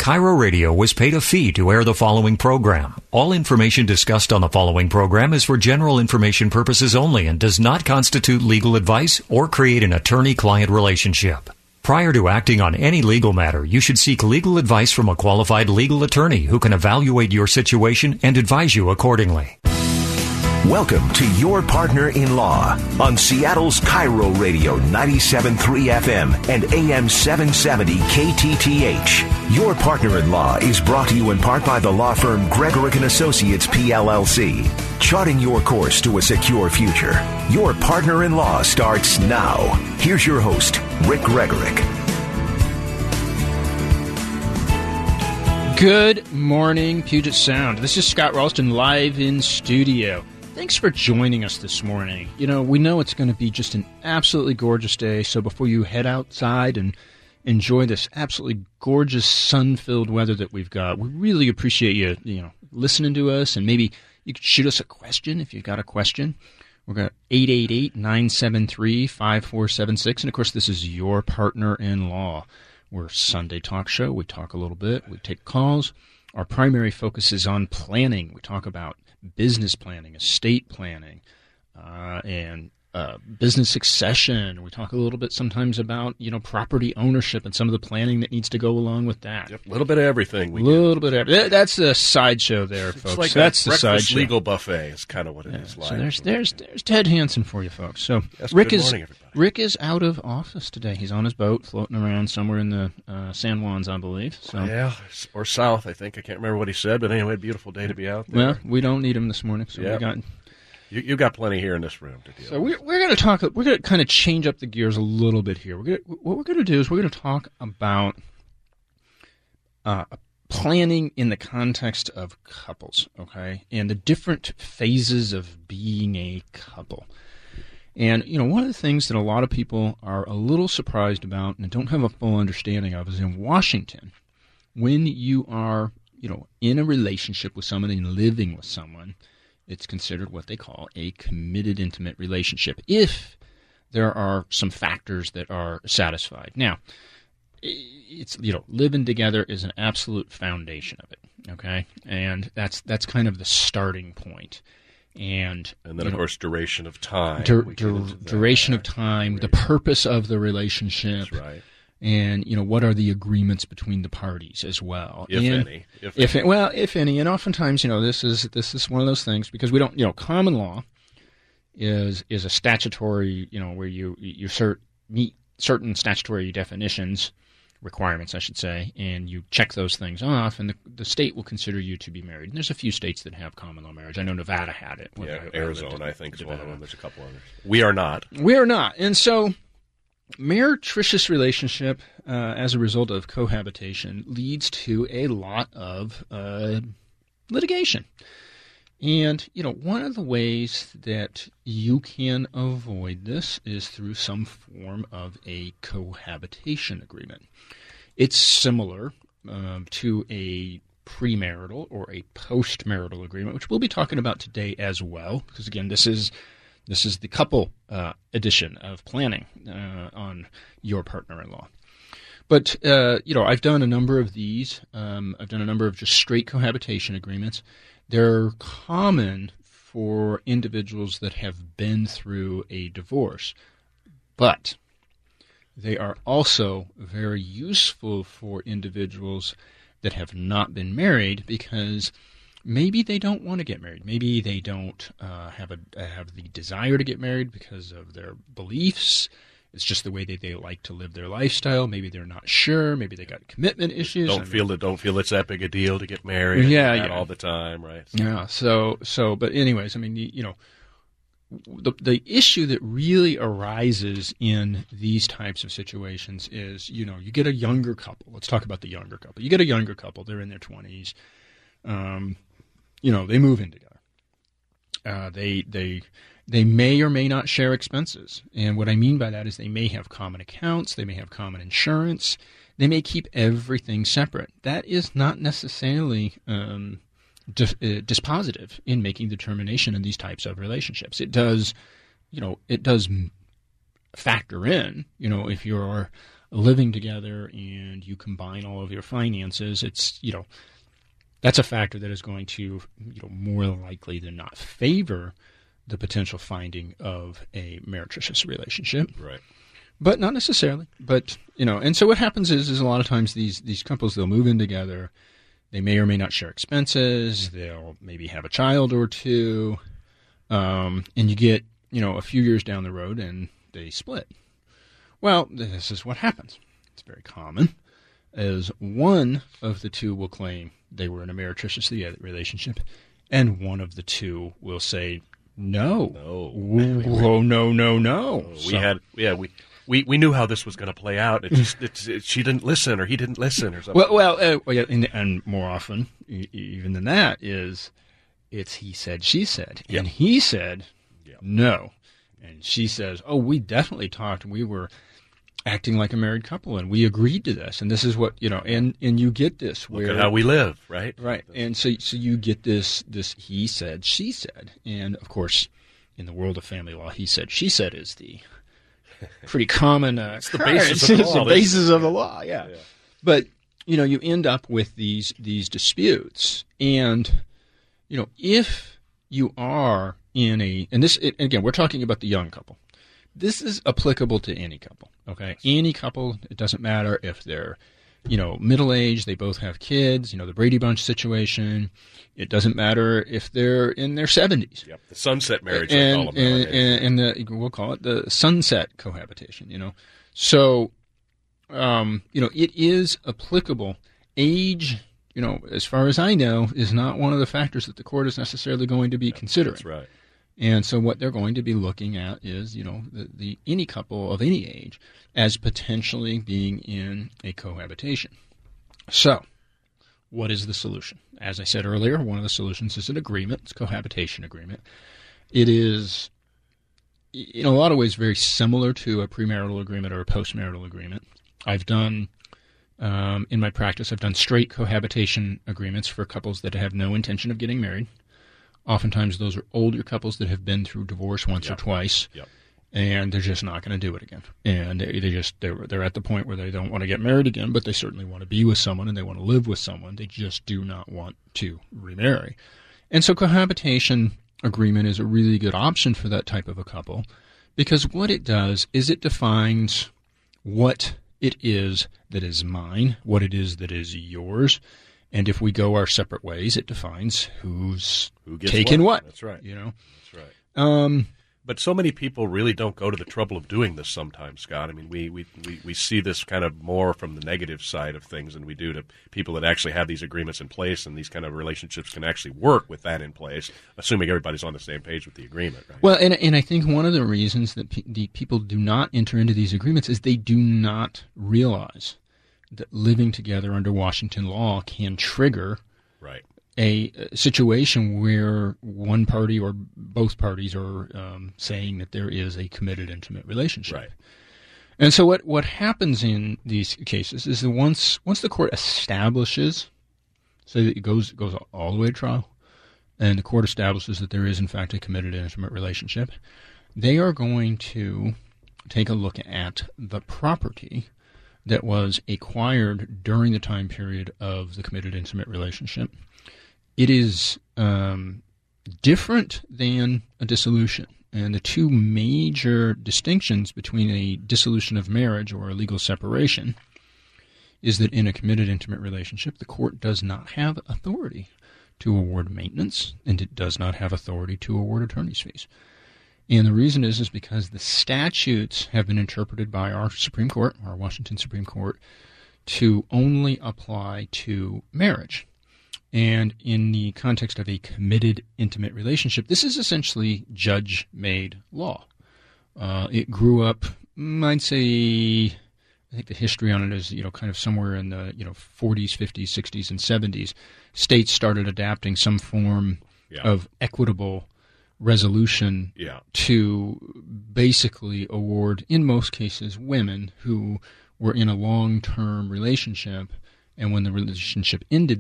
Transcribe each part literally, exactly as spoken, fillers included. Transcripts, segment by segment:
Cairo Radio was paid a fee to air the following program. All information discussed on the following program is for general information purposes only and does not constitute legal advice or create an attorney-client relationship. Prior to acting on any legal matter, you should seek legal advice from a qualified legal attorney who can evaluate your situation and advise you accordingly. Welcome to Your Partner in Law on Seattle's Cairo Radio ninety-seven point three F M and A M seven seventy K T T H. Your Partner in Law is brought to you in part by the law firm Gregorick and Associates P L L C. Charting your course to a secure future. Your Partner in Law starts now. Here's your host, Rick Gregorick. Good morning, Puget Sound. This is Scott Ralston live in studio. Thanks for joining us this morning. You know, we know it's going to be just an absolutely gorgeous day, so before you head outside and enjoy this absolutely gorgeous sun-filled weather that we've got, we really appreciate you, you know, listening to us, and maybe you could shoot us a question if you've got a question. We've got eight eight eight, nine seven three, five four seven six, and of course this is Your Partner in Law. We're a Sunday talk show. We talk a little bit. We take calls. Our primary focus is on planning. We talk about business planning, estate planning, uh, and uh, business succession. We talk a little bit sometimes about, you know, property ownership and some of the planning that needs to go along with that. Yep, a little bit of everything. A little get. bit of everything. That's the sideshow there, it's folks. Like That's the breakfast sideshow. Legal buffet is kind of what it yeah, is like. So there's there's there's Ted Hansen for you, folks. So yes, Rick good is morning, everybody. Rick is out of office today. He's on his boat, floating around somewhere in the uh, San Juans, I believe. So yeah, or south, I think. I can't remember what he said, but anyway, beautiful day to be out there. Well, we don't need him this morning, so yep. we got. You you got plenty here in this room to deal. So with. we're we're going to talk. We're going to kind of change up the gears a little bit here. We're gonna, what we're going to do is we're going to talk about uh, planning in the context of couples, okay, and the different phases of being a couple. And you know, one of the things that a lot of people are a little surprised about and don't have a full understanding of is in Washington, when you are, you know, in a relationship with someone and living with someone, it's considered what they call a committed intimate relationship if there are some factors that are satisfied. Now, it's, you know, living together is an absolute foundation of it, okay? And that's that's kind of the starting point. And and then, of know, course, duration of time. Dur- dur- duration of time, the purpose of the relationship. That's right. And, you know, what are the agreements between the parties as well? If and any. If, if any. Well, if any. And oftentimes, you know, this is this is one of those things because we don't, you know, common law is is a statutory, you know, where you you cert, meet certain statutory definitions, requirements, I should say, and you check those things off, and the, the state will consider you to be married. And there's a few states that have common law marriage. I know Nevada had it. Yeah, I, Arizona, I, I think, is Nevada. one of them. There's a couple others. We are not. We are not. And so meretricious relationship, uh, as a result of cohabitation, leads to a lot of uh, litigation. And, you know, one of the ways that you can avoid this is through some form of a cohabitation agreement. It's similar um, to a premarital or a postmarital agreement, which we'll be talking about today as well, because, again, this is This is the couple uh, edition of planning uh, on Your Partner in Law. But, uh, you know, I've done a number of these. Um, I've done a number of just straight cohabitation agreements. They're common for individuals that have been through a divorce. But they are also very useful for individuals that have not been married because maybe they don't want to get married. Maybe they don't uh, have a have the desire to get married because of their beliefs. It's just the way that they like to live their lifestyle. Maybe they're not sure. Maybe they got commitment issues. Don't I feel mean, it. Don't feel it's that big a deal to get married. Yeah, and yeah. all the time, right? So. Yeah. So so, but anyways, I mean, you, you know, the the issue that really arises in these types of situations is, you know, you get a younger couple. Let's talk about the younger couple. You get a younger couple. They're in their twenties. Um. You know, they move in together. Uh, they they they may or may not share expenses, and what I mean by that is they may have common accounts, they may have common insurance, they may keep everything separate. That is not necessarily um, dis- uh, dispositive in making determination in these types of relationships. It does, you know, it does factor in. You know, if you're living together and you combine all of your finances, it's, you know, that's a factor that is going to, you know, more likely than not favor the potential finding of a meretricious relationship. Right. But not necessarily. But, you know, and so what happens is, is a lot of times these, these couples, they'll move in together. They may or may not share expenses. They'll maybe have a child or two. Um, and you get, you know, a few years down the road and they split. Well, this is what happens. It's very common. As one of the two will claim they were in a meretricious relationship, and one of the two will say, no. No. Whoa, no, no, no. We So- had, yeah, we, we, we knew how this was going to play out. It just, it's, it, she didn't listen, or he didn't listen, or something. Well, well, uh, well yeah, and, and more often, e- even than that, is it's he said, she said. Yeah. And he said, Yeah. no. And she says, oh, we definitely talked. We were acting like a married couple, and we agreed to this. And this is what, you know, and, and you get this. Look where, at how we live, right? Right. And so, so you get this, this he said, she said. And, of course, in the world of family law, he said, she said is the pretty common uh, It's the basis of the it's law. the basis of the law, yeah. Yeah. But, you know, you end up with these these disputes. And, you know, if you are in a, and this, it, again, we're talking about the young couple. This is applicable to any couple, okay? Any couple, it doesn't matter if they're, you know, middle-aged, they both have kids, you know, the Brady Bunch situation. It doesn't matter if they're in their seventies. Yep. The sunset marriage, And, I call them and, nowadays. and, and the, we'll call it the sunset cohabitation, you know. So, um, you know, it is applicable. Age, you know, as far as I know, is not one of the factors that the court is necessarily going to be considering. That's right. And so what they're going to be looking at is, you know, the, the any couple of any age as potentially being in a cohabitation. So, what is the solution? As I said earlier, one of the solutions is an agreement. It's a cohabitation agreement. It is, in a lot of ways, very similar to a premarital agreement or a postmarital agreement. I've done, um, in my practice, I've done straight cohabitation agreements for couples that have no intention of getting married. Oftentimes, those are older couples that have been through divorce once Yep. or twice, Yep. and they're just not going to do it again. And they, they just they're they're at the point where they don't want to get married again, but they certainly want to be with someone and they want to live with someone. They just do not want to remarry. And so, cohabitation agreement is a really good option for that type of a couple, because what it does is it defines what it is that is mine, what it is that is yours. And if we go our separate ways, it defines who's Who gets taken what. That's right. You know, That's right. um, But so many people really don't go to the trouble of doing this sometimes, Scott. I mean, we, we, we, we see this kind of more from the negative side of things than we do to people that actually have these agreements in place, and these kind of relationships can actually work with that in place, assuming everybody's on the same page with the agreement, right? Well, and and I think one of the reasons that pe- the people do not enter into these agreements is they do not realize that living together under Washington law can trigger Right. a, a situation where one party or both parties are um, saying that there is a committed intimate relationship. Right. And so what, what happens in these cases is that once once the court establishes, so that it goes goes all the way to trial, and the court establishes that there is in fact a committed intimate relationship, they are going to take a look at the property that was acquired during the time period of the committed intimate relationship. It is um, different than a dissolution. And the two major distinctions between a dissolution of marriage or a legal separation is that in a committed intimate relationship, the court does not have authority to award maintenance, and it does not have authority to award attorney's fees. And the reason is is because the statutes have been interpreted by our Supreme Court, our Washington Supreme Court, to only apply to marriage. And in the context of a committed intimate relationship, this is essentially judge-made law. Uh, it grew up, I'd say, I think the history on it is, you know, kind of somewhere in the, you know, forties, fifties, sixties, and seventies. States started adapting some form Yeah. of equitable resolution Yeah. to basically award, in most cases, women who were in a long-term relationship, and when the relationship ended, they had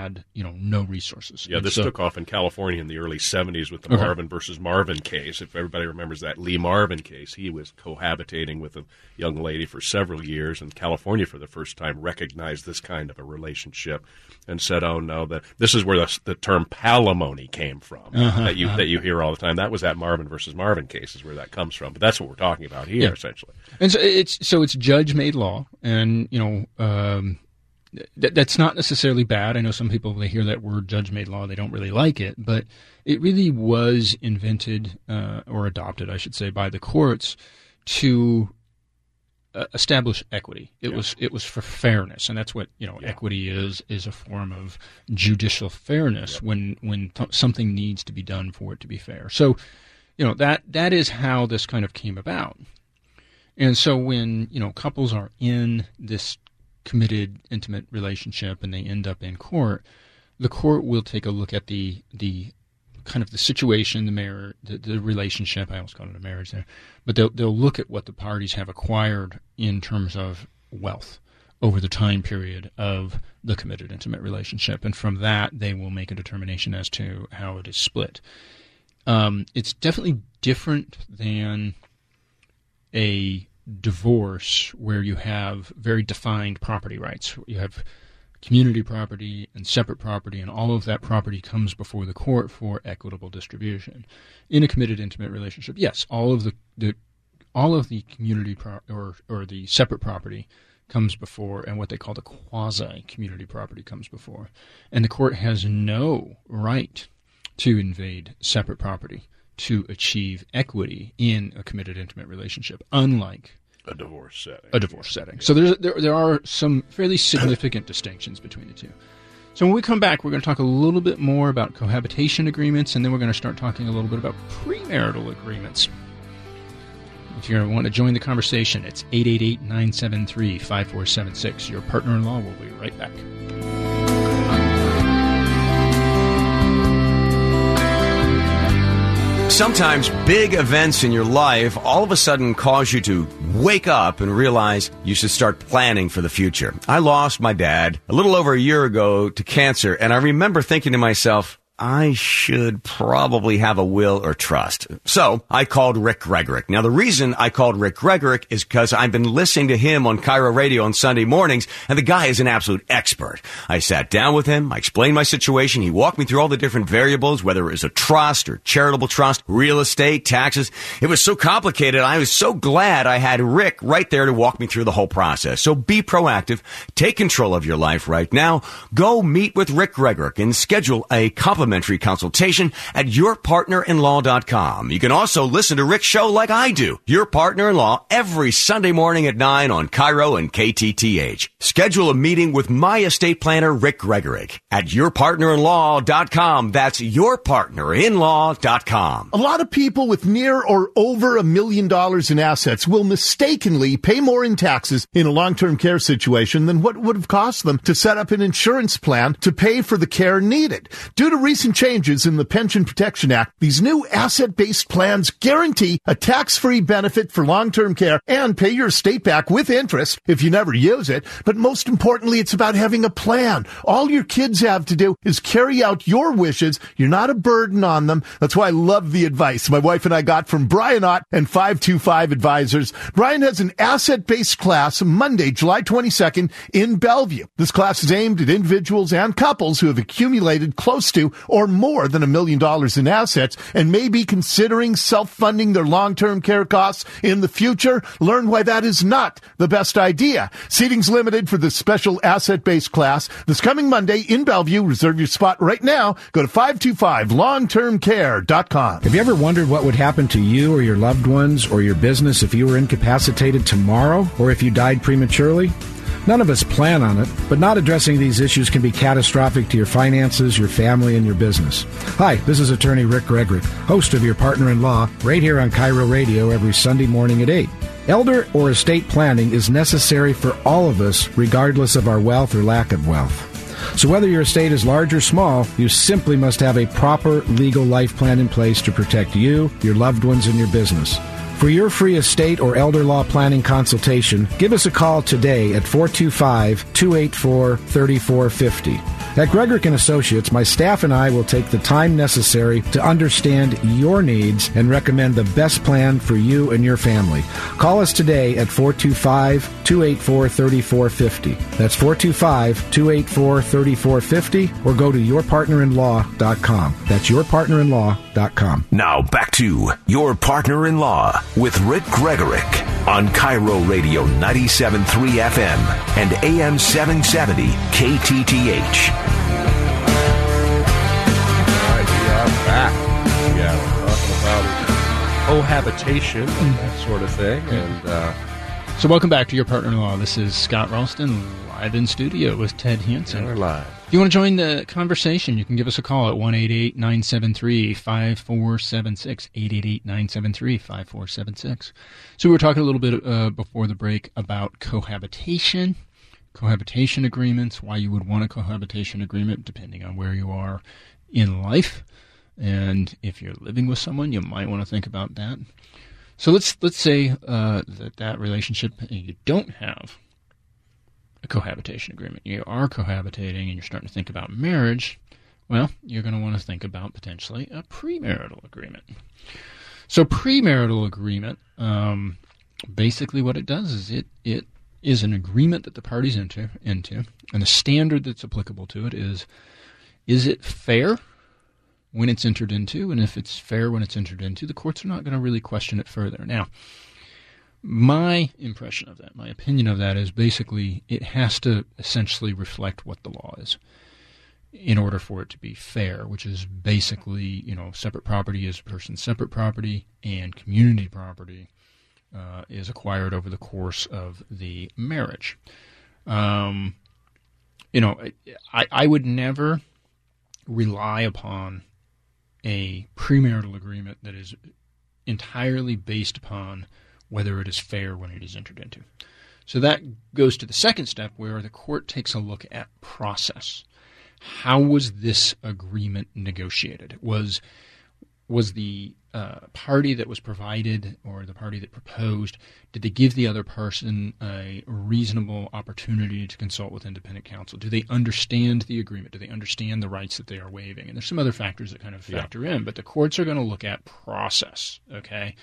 had, you know, no resources. Yeah, and this so, took off in California in the early seventies with the okay. Marvin versus Marvin case. If everybody remembers that Lee Marvin case, he was cohabitating with a young lady for several years, and California for the first time recognized this kind of a relationship and said, oh, no, the, this is where the, the term palimony came from uh-huh, that you uh-huh. that you hear all the time. That was that Marvin versus Marvin case is where that comes from. But that's what we're talking about here, yeah. essentially. And so it's so it's judge-made law, and, you know, um, th- that's not necessarily bad. I know some people, they hear that word judge-made law, they don't really like it, but it really was invented uh, or adopted, I should say, by the courts to uh, establish equity. It yeah. was it was for fairness, and that's what, you know, yeah. equity is is a form of judicial fairness yeah. when when t- something needs to be done for it to be fair. So, you know, that that is how this kind of came about. And so when, you know, couples are in this committed, intimate relationship and they end up in court, the court will take a look at the the kind of the situation, the marriage, the, the relationship. I almost called it a marriage there, but they'll they'll look at what the parties have acquired in terms of wealth over the time period of the committed, intimate relationship, and from that they will make a determination as to how it is split. Um, it's definitely different than a divorce where you have very defined property rights. You have community property and separate property, and all of that property comes before the court for equitable distribution. In a committed, intimate relationship, yes, all of the, the all of the community pro- or or the separate property comes before, and what they call the quasi-community property comes before, and the court has no right to invade separate property to achieve equity in a committed, intimate relationship, unlike a divorce setting. A divorce setting. So there's, there there are some fairly significant distinctions between the two. So when we come back, we're going to talk a little bit more about cohabitation agreements, and then we're going to start talking a little bit about premarital agreements. If you want to join the conversation, it's eight eight eight, nine seven three, five four seven six. Your partner-in-law will be right back. Sometimes big events in your life all of a sudden cause you to wake up and realize you should start planning for the future. I lost my dad a little over a year ago to cancer, and I remember thinking to myself, I should probably have a will or trust. So I called Rick Gregorek. Now, the reason I called Rick Gregorek is because I've been listening to him on Cairo Radio on Sunday mornings, and the guy is an absolute expert. I sat down with him. I explained my situation. He walked me through all the different variables, whether it was a trust or charitable trust, real estate, taxes. It was so complicated. I was so glad I had Rick right there to walk me through the whole process. So be proactive. Take control of your life right now. Go meet with Rick Gregorek and schedule a complimentary consultation at your partner in law dot com. You can also listen to Rick's show like I do, Your Partner-in-Law, every Sunday morning at nine on Cairo and K T T H. Schedule a meeting with my estate planner, Rick Gregorek, at your partner in law dot com. That's your partner in law dot com. A lot of people with near or over a million dollars in assets will mistakenly pay more in taxes in a long-term care situation than what would have cost them to set up an insurance plan to pay for the care needed. Due to recent changes in the Pension Protection Act, these new asset-based plans guarantee a tax-free benefit for long-term care and pay your estate back with interest if you never use it. But most importantly, it's about having a plan. All your kids have to do is carry out your wishes. You're not a burden on them. That's why I love the advice my wife and I got from Brian Ott and five two five Advisors. Brian has an asset-based class Monday, July twenty-second in Bellevue. This class is aimed at individuals and couples who have accumulated close to or more than a million dollars in assets and may be considering self-funding their long-term care costs in the future. Learn why that is not the best idea. Seating's limited for this special asset-based class this coming Monday in Bellevue. Reserve your spot right now. Go to five two five long term care dot com. Have you ever wondered what would happen to you or your loved ones or your business if you were incapacitated tomorrow or if you died prematurely? None of us plan on it, but not addressing these issues can be catastrophic to your finances, your family, and your business. Hi, this is attorney Rick Gregorek, host of Your Partner-in-Law, right here on Cairo Radio every Sunday morning at eight. Elder or estate planning is necessary for all of us, regardless of our wealth or lack of wealth. So whether your estate is large or small, you simply must have a proper legal life plan in place to protect you, your loved ones, and your business. For your free estate or elder law planning consultation, give us a call today at four two five, two eight four, three four five zero. At Gregorick and Associates, my staff and I will take the time necessary to understand your needs and recommend the best plan for you and your family. Call us today at four two five, two eight four, three four five zero. That's four two five, two eight four, three four five zero, or go to your partner in law dot com. That's your partner in law dot com. Now back to Your Partner-in-Law with Rick Gregorick on Cairo Radio ninety-seven point three F M and A M seven seventy K T T H. Back. Yeah, we're talking about cohabitation and that sort of thing. And uh, So welcome back to Your Partner-in-Law. This is Scott Ralston, live in studio with Ted Hansen. we're live. If you want to join the conversation, you can give us a call at one eight eight, nine seven three, five four seven six, eight eight eight, nine seven three, five four seven six. So we were talking a little bit uh, before the break about cohabitation, cohabitation agreements, why you would want a cohabitation agreement depending on where you are in life. And if you're living with someone, you might want to think about that. So let's let's say uh, that that relationship, you don't have a cohabitation agreement. You are cohabitating and you're starting to think about marriage. Well, you're going to want to think about potentially a premarital agreement. So premarital agreement, um, basically what it does is it it is an agreement that the parties enter into, and the standard that's applicable to it is, is it fair when it's entered into? And if it's fair when it's entered into, the courts are not going to really question it further. Now, my impression of that, my opinion of that is basically it has to essentially reflect what the law is in order for it to be fair, which is basically, you know, separate property is a person's separate property and community property uh, is acquired over the course of the marriage. Um, you know, I, I would never rely upon a premarital agreement that is entirely based upon whether it is fair when it is entered into. So that goes to the second step where the court takes a look at process. How was this agreement negotiated? Was was the uh, party that was provided or the party that proposed, did they give the other person a reasonable opportunity to consult with independent counsel? Do they understand the agreement? Do they understand the rights that they are waiving? And there's some other factors that kind of factor yeah. in, but the courts are going to look at process, okay?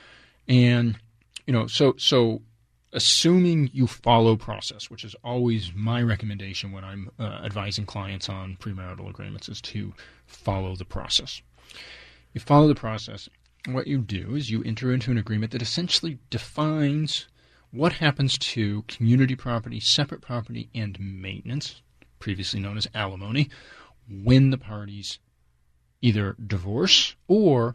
And, you know, so so assuming you follow process, which is always my recommendation when I'm uh, advising clients on premarital agreements, is to follow the process. You follow the process. What you do is you enter into an agreement that essentially defines what happens to community property, separate property, and maintenance, previously known as alimony, when the parties either divorce or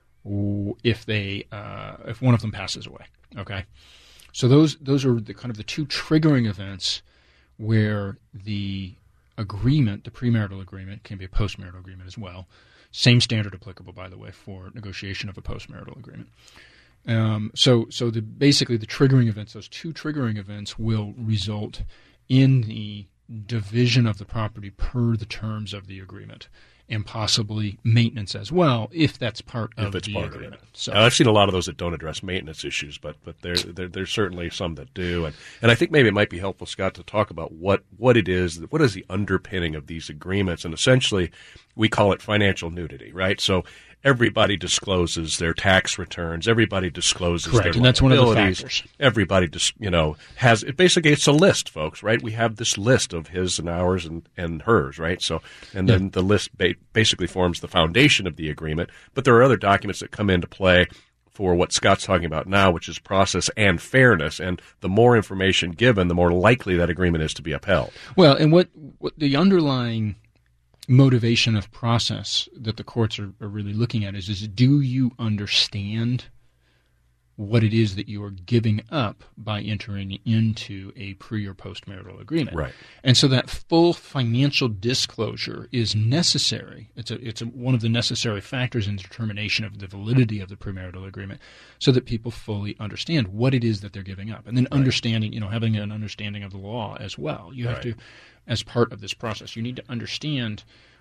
if they uh, if one of them passes away. Okay, so those those are the kind of the two triggering events where the agreement, the premarital agreement, can be a postmarital agreement as well. Same standard applicable, by the way, for negotiation of a postmarital agreement. Um, so, so the basically the triggering events, those two triggering events, will result in the division of the property per the terms of the agreement, and possibly maintenance as well, if that's part of if it's the part agreement. Of it. So now, I've seen a lot of those that don't address maintenance issues, but but there, there there's certainly some that do, and and I think maybe it might be helpful, Scott, to talk about what what it is, what is the underpinning of these agreements, and essentially we call it financial nudity, right? So everybody discloses their tax returns. Everybody discloses Correct, their and that's one of the liabilities. factors. Everybody just, you know, has it. Basically, it's a list, folks, right? We have this list of his and ours and, and hers, right? So, and then yeah. the list ba- basically forms the foundation of the agreement. But there are other documents that come into play for what Scott's talking about now, which is process and fairness. And the more information given, the more likely that agreement is to be upheld. Well, and what, what the underlying motivation of process that the courts are, are really looking at is, is do you understand what it is that you are giving up by entering into a pre- or post-marital agreement? Right. And so that full financial disclosure is necessary. It's a, it's a, one of the necessary factors in determination of the validity of the premarital agreement, so that people fully understand what it is that they're giving up. And then right. understanding, you know, having an understanding of the law as well. You have right. to, as part of this process, you need to understand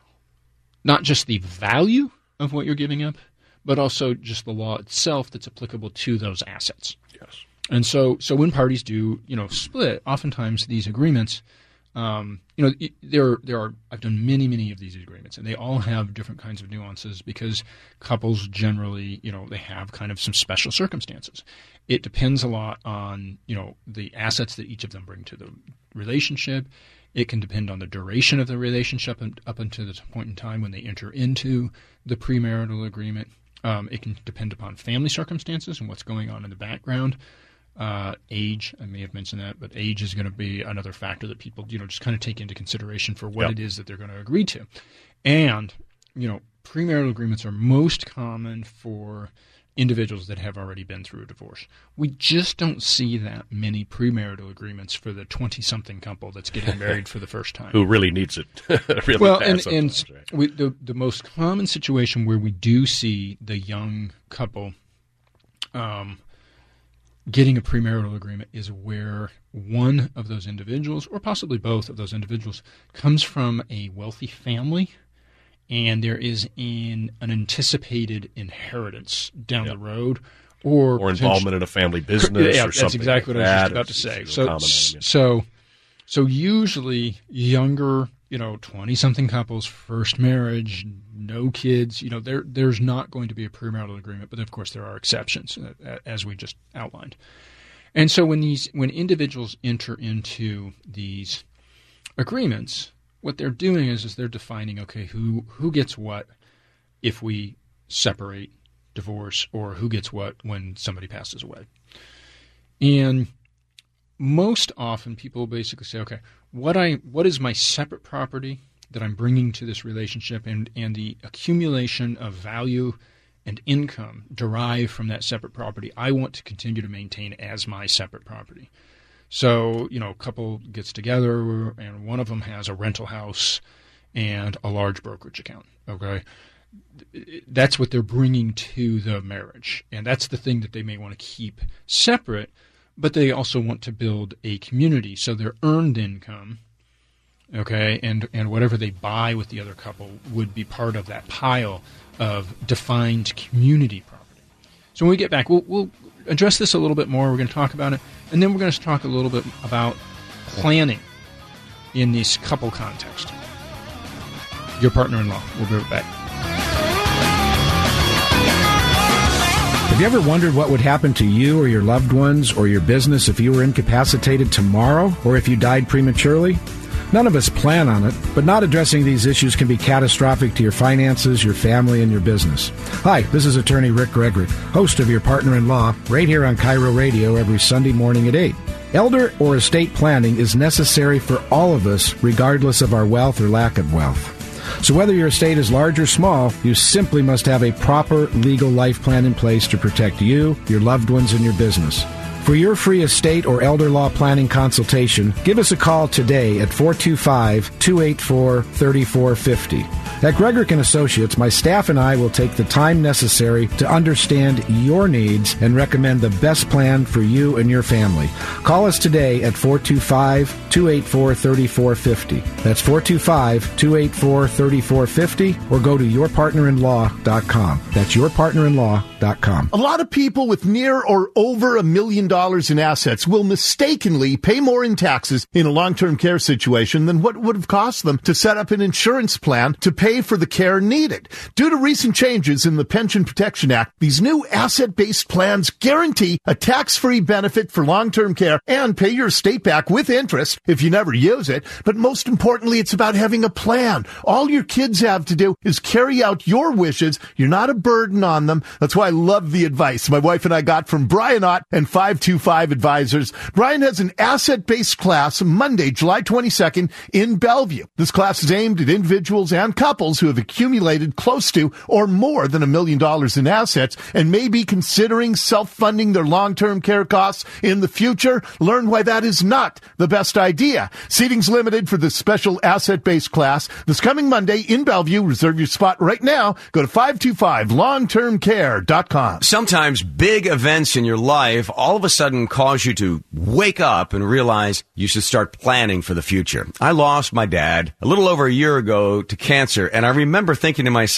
not just the value of what you're giving up, but also just the law itself that's applicable to those assets. Yes. And so, so when parties do, you know, split, oftentimes these agreements Um, you know, there there are. I've done many, many of these agreements, and they all have different kinds of nuances because couples generally, you know, they have kind of some special circumstances. It depends a lot on, you know, the assets that each of them bring to the relationship. It can depend on the duration of the relationship and up until the point in time when they enter into the premarital agreement. Um, it can depend upon family circumstances and what's going on in the background. Uh, age, I may have mentioned that, but age is going to be another factor that people, you know, just kind of take into consideration for what Yep. it is that they're going to agree to. And, you know, premarital agreements are most common for individuals that have already been through a divorce. We just don't see that many premarital agreements for the twenty-something couple that's getting married for the first time. Who really needs it? really well, bad and, and sometimes, right? we, the, the most common situation where we do see the young couple um, getting a premarital agreement is where one of those individuals, or possibly both of those individuals, comes from a wealthy family, and there is in an anticipated inheritance down Yep. the road, or Or involvement in a family business yeah, or something. that's exactly like what I was that. just about to It's- say. it's So, common, I mean. so, so usually younger, you know, twenty-something couples, first marriage, no kids, you know, there there's not going to be a premarital agreement, but of course there are exceptions, uh, as we just outlined. And so when these when individuals enter into these agreements, what they're doing is is they're defining, okay, who who gets what if we separate, divorce, or who gets what when somebody passes away. And most often people basically say, okay, what I what is my separate property that I'm bringing to this relationship, and, and the accumulation of value and income derived from that separate property I want to continue to maintain as my separate property. So, you know, a couple gets together and one of them has a rental house and a large brokerage account, okay? That's what they're bringing to the marriage, and that's the thing that they may want to keep separate, but they also want to build a community, so their earned income, okay, and, and whatever they buy with the other couple would be part of that pile of defined community property. So when we get back, we'll, we'll address this a little bit more. We're going to talk about it, and then we're going to talk a little bit about planning in this couple context. Your partner-in-law. We'll be right back. Have you ever wondered what would happen to you or your loved ones or your business if you were incapacitated tomorrow or if you died prematurely? None of us plan on it, but not addressing these issues can be catastrophic to your finances, your family, and your business. Hi, this is attorney Rick Gregory, host of Your Partner-in-Law, right here on Cairo Radio every Sunday morning at eight. Elder or estate planning is necessary for all of us, regardless of our wealth or lack of wealth. So whether your estate is large or small, you simply must have a proper legal life plan in place to protect you, your loved ones, and your business. For your free estate or elder law planning consultation, give us a call today at four two five, two eight four, three four five zero. At Gregorick and Associates, my staff and I will take the time necessary to understand your needs and recommend the best plan for you and your family. Call us today at four two five, two eight four, three four five zero. That's four two five, two eight four, three four five zero, or go to your partner in law dot com. That's your partner in law dot com. A lot of people with near or over a million dollars in assets will mistakenly pay more in taxes in a long-term care situation than what would have cost them to set up an insurance plan to pay for the care needed. Due to recent changes in the Pension Protection Act, these new asset-based plans guarantee a tax-free benefit for long-term care and pay your estate back with interest if you never use it. But most importantly, it's about having a plan. All your kids have to do is carry out your wishes. You're not a burden on them. That's why I love the advice my wife and I got from Brian Ott and five two five Advisors. Brian has an asset-based class Monday, July twenty-second in Bellevue. This class is aimed at individuals and couples who have accumulated close to or more than a million dollars in assets and may be considering self-funding their long-term care costs in the future. Learn why that is not the best idea. Seating's limited for this special asset-based class this coming Monday in Bellevue. Reserve your spot right now. Go to five two five long term care dot com. Sometimes big events in your life all of a sudden cause you to wake up and realize you should start planning for the future. I lost my dad a little over a year ago to cancer, and I remember thinking to myself,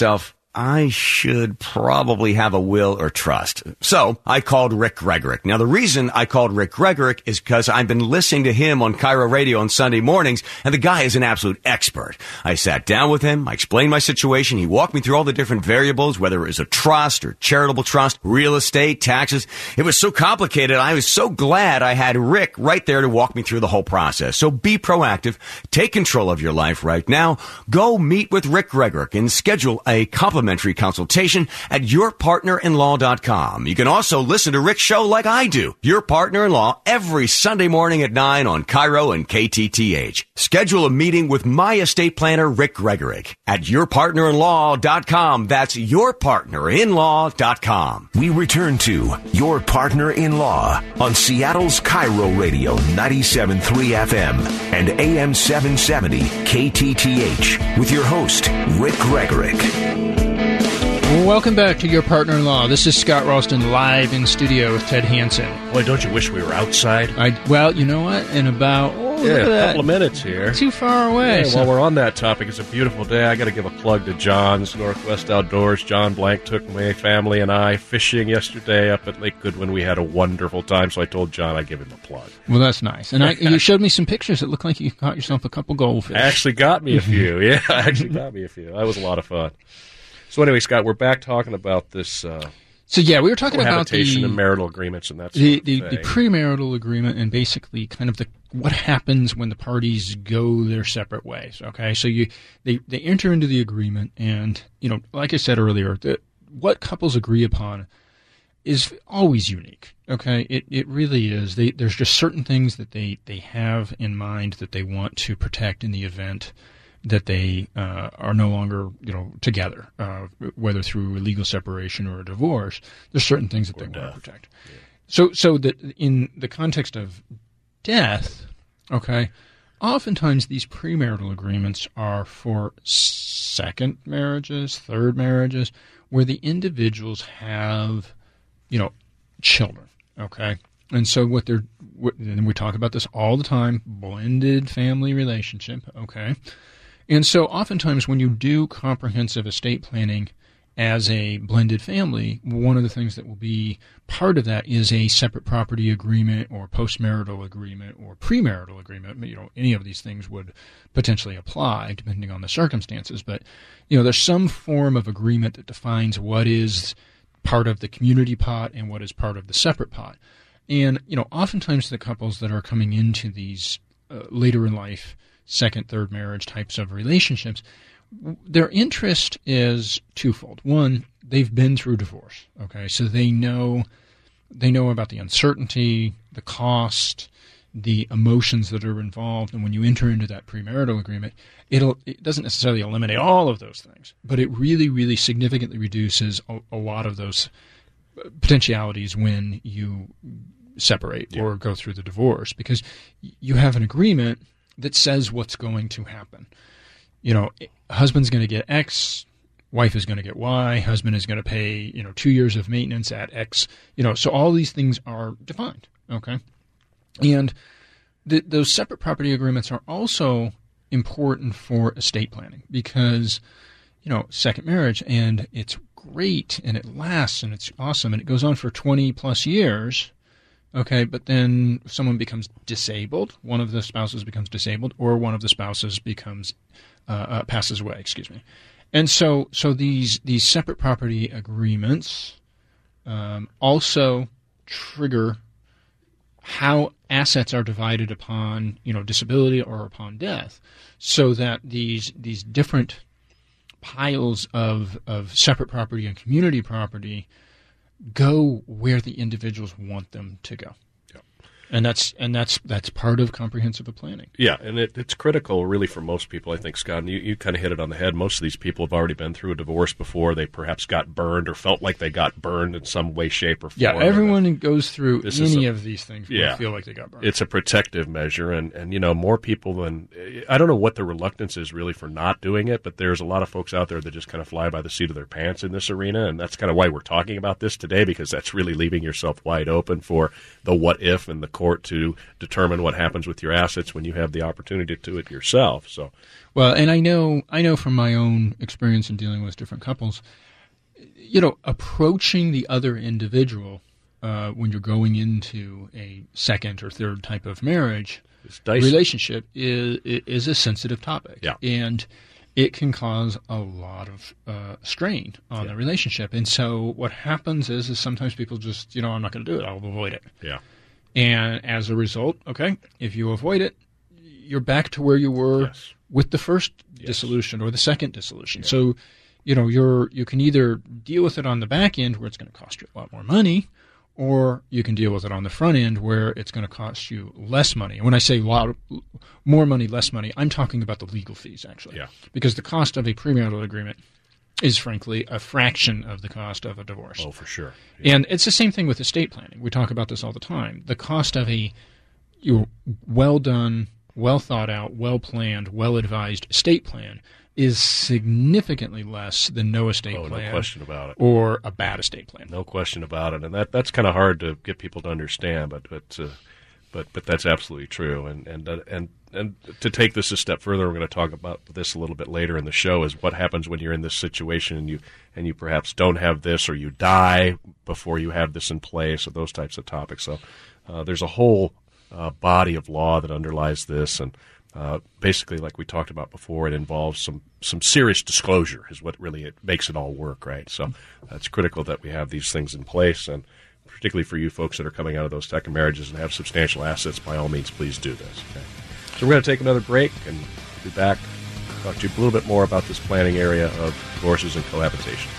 I should probably have a will or trust. So I called Rick Gregorick. Now, the reason I called Rick Gregorick is because I've been listening to him on Cairo Radio on Sunday mornings, and the guy is an absolute expert. I sat down with him. I explained my situation. He walked me through all the different variables, whether it was a trust or charitable trust, real estate, taxes. It was so complicated. I was so glad I had Rick right there to walk me through the whole process. So be proactive. Take control of your life right now. Go meet with Rick Gregorick and schedule a complimentary consultation at your partner in law dot com. You can also listen to Rick's show like I do, Your Partner in Law, every Sunday morning at nine on Cairo and K T T H. Schedule a meeting with my estate planner, Rick Gregorick, at your partner in law dot com. That's your partner in law dot com. We return to Your Partner in Law on Seattle's Cairo Radio ninety-seven point three F M and A M seven seventy K T T H with your host, Rick Gregorick. Welcome back to Your Partner in Law. This is Scott Ralston live in studio with Ted Hansen. Boy, don't you wish we were outside? I Well, you know what? In about oh, yeah, look at a that. couple of minutes here. Too far away. Yeah, so. While we're on that topic, it's a beautiful day. I got to give a plug to John's Northwest Outdoors. John Blank took my family and I fishing yesterday up at Lake Goodwin. We had a wonderful time, so I told John I'd give him a plug. Well, that's nice. And I, you showed me some pictures. It looked like you caught yourself a couple goldfish. I actually got me a few. Yeah, I actually got me a few. That was a lot of fun. So anyway, Scott, we're back talking about this. Uh, so yeah, we were talking about the and marital agreements and that sort the, of the, thing. the premarital agreement and basically kind of the what happens when the parties go their separate ways. Okay, so you they, they enter into the agreement, and you know, like I said earlier, the, what couples agree upon is always unique. Okay, it it really is. They, there's just certain things that they, they have in mind that they want to protect in the event that they uh, are no longer, you know, together, uh, whether through a legal separation or a divorce. There's certain things that or they death. want to protect. Yeah. So, so that in the context of death, okay, oftentimes these premarital agreements are for second marriages, third marriages, where the individuals have, you know, children. Okay, and so what they're, what, and we talk about this all the time, blended family relationship. Okay. And so oftentimes when you do comprehensive estate planning as a blended family, one of the things that will be part of that is a separate property agreement or postmarital agreement or premarital agreement. You know, any of these things would potentially apply depending on the circumstances. But, you know, there's some form of agreement that defines what is part of the community pot and what is part of the separate pot. And, you know, oftentimes the couples that are coming into these uh, later in life second, third marriage types of relationships, their interest is twofold. One, they've been through divorce, okay? So they know they know about the uncertainty, the cost, the emotions that are involved, and when you enter into that premarital agreement, it'll, it doesn't necessarily eliminate all of those things, but it really, really significantly reduces a, a lot of those potentialities when you separate yeah. or go through the divorce, because you have an agreement that says what's going to happen. You know, husband's going to get X, wife is going to get Y, husband is going to pay, you know, two years of maintenance at X. You know, so all these things are defined, okay? And the, those separate property agreements are also important for estate planning because, you know, second marriage, and it's great, and it lasts, and it's awesome, and it goes on for twenty plus years. Okay, but then someone becomes disabled, one of the spouses becomes disabled, or one of the spouses becomes uh, uh, passes away. Excuse me, and so so these these separate property agreements um, also trigger how assets are divided upon, you know, disability or upon death, so that these these different piles of of separate property and community property go where the individuals want them to go. Yeah. And that's and that's that's part of comprehensive planning. Yeah, and it, it's critical, really, for most people, I think, Scott, and you, you kind of hit it on the head. Most of these people have already been through a divorce before. They perhaps got burned or felt like they got burned in some way, shape, or form. Yeah, everyone who goes through any a, of these things yeah, will feel like they got burned. It's a protective measure, and, and, you know, more people than – I don't know what the reluctance is really for not doing it, but there's a lot of folks out there that just kind of fly by the seat of their pants in this arena, and that's kind of why we're talking about this today, because that's really leaving yourself wide open for the what if and the court to determine what happens with your assets when you have the opportunity to do it yourself. So, well, and I know I know from my own experience in dealing with different couples, you know, approaching the other individual uh, when you're going into a second or third type of marriage relationship is is a sensitive topic, yeah. and it can cause a lot of uh, strain on yeah. the relationship. And so what happens is, is sometimes people just, you know, I'm not going to do it. I'll avoid it. Yeah. And as a result, okay, if you avoid it, you're back to where you were yes. with the first yes. dissolution or the second dissolution. Yeah. So, you know, you're you can either deal with it on the back end where it's going to cost you a lot more money, or you can deal with it on the front end where it's going to cost you less money. And when I say lot, more money, less money, I'm talking about the legal fees, actually. Yeah. Because the cost of a premarital agreement is, frankly, a fraction of the cost of a divorce. Oh, for sure. Yeah. And it's the same thing with estate planning. We talk about this all the time. The cost of a you know, well-done, well-thought-out, well-planned, well-advised estate plan is significantly less than no estate oh, plan. No question about it. Or a bad estate plan. No question about it. And that that's kind of hard to get people to understand, but but uh, but but that's absolutely true. And and uh, and and to take this a step further, we're going to talk about this a little bit later in the show, is what happens when you're in this situation and you and you perhaps don't have this, or you die before you have this in place, or those types of topics. So uh, there's a whole uh, body of law that underlies this, and Uh, basically, like we talked about before, it involves some, some serious disclosure is what really it makes it all work, right? So uh, it's critical that we have these things in place, and particularly for you folks that are coming out of those second marriages and have substantial assets, by all means, please do this. Okay? So we're going to take another break and be back, talk to you a little bit more about this planning area of divorces and cohabitation.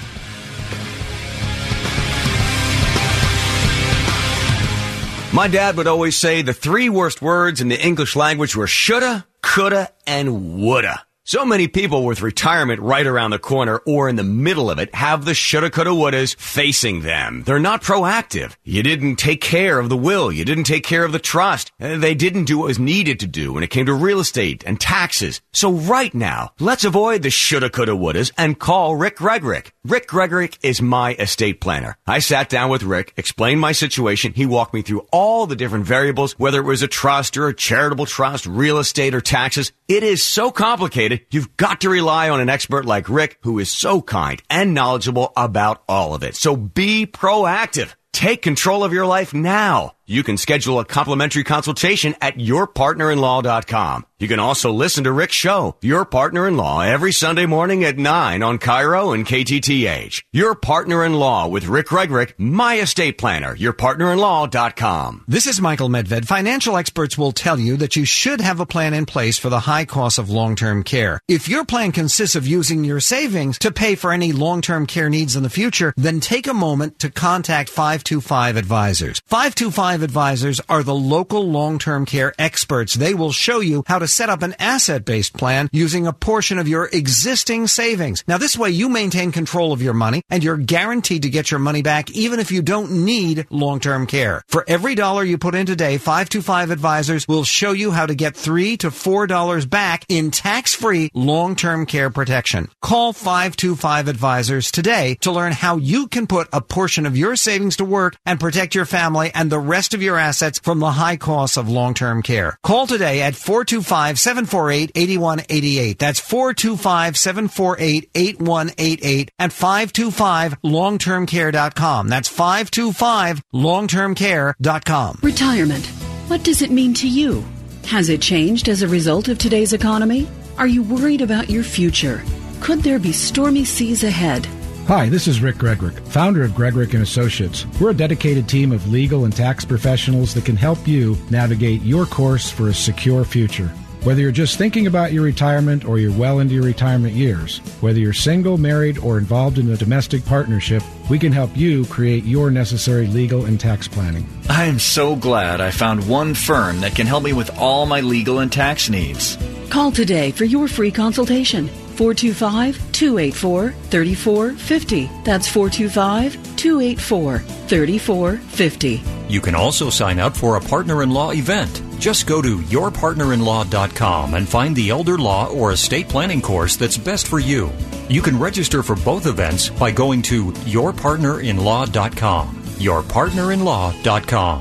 My dad would always say the three worst words in the English language were shoulda, coulda, and woulda. So many people with retirement right around the corner or in the middle of it have the shoulda, coulda, wouldas facing them. They're not proactive. You didn't take care of the will. You didn't take care of the trust. They didn't do what was needed to do when it came to real estate and taxes. So right now, let's avoid the shoulda, coulda, wouldas and call Rick Gregorek. Rick Gregorek is my estate planner. I sat down with Rick, explained my situation. He walked me through all the different variables, whether it was a trust or a charitable trust, real estate or taxes. It is so complicated. You've got to rely on an expert like Rick, who is so kind and knowledgeable about all of it. So be proactive. Take control of your life now. You can schedule a complimentary consultation at your partner in law dot com. You can also listen to Rick's show, Your Partner-in-Law, every Sunday morning at nine on Cairo and K T T H. Your Partner-in-Law with Rick Gregorek, my estate planner, your partner in law dot com. This is Michael Medved. Financial experts will tell you that you should have a plan in place for the high cost of long-term care. If your plan consists of using your savings to pay for any long-term care needs in the future, then take a moment to contact five two five Advisors. five two five Advisors are the local long-term care experts. They will show you how to set up an asset-based plan using a portion of your existing savings. Now, this way you maintain control of your money, and you're guaranteed to get your money back even if you don't need long-term care. For every dollar you put in today, five two five Advisors will show you how to get three to four dollars back in tax-free long-term care protection. Call five two five Advisors today to learn how you can put a portion of your savings to work and protect your family and the rest of your assets from the high costs of long-term care. Call today at four two five, seven four eight, eight one eight eight. That's four two five, seven four eight, eight one eight eight and five two five long term care dot com. That's five two five long term care dot com. Retirement. What does it mean to you? Has it changed as a result of today's economy? Are you worried about your future? Could there be stormy seas ahead? Hi, this is Rick Gregorek, founder of Gregorek and Associates. We're a dedicated team of legal and tax professionals that can help you navigate your course for a secure future. Whether you're just thinking about your retirement or you're well into your retirement years, whether you're single, married, or involved in a domestic partnership, we can help you create your necessary legal and tax planning. I am so glad I found one firm that can help me with all my legal and tax needs. Call today for your free consultation. four two five, two eight four, three four five zero. That's four two five, two eight four, three four five zero. You can also sign up for a partner-in-law event. Just go to your partner in law dot com and find the elder law or estate planning course that's best for you. You can register for both events by going to your partner in law dot com. your partner in law dot com.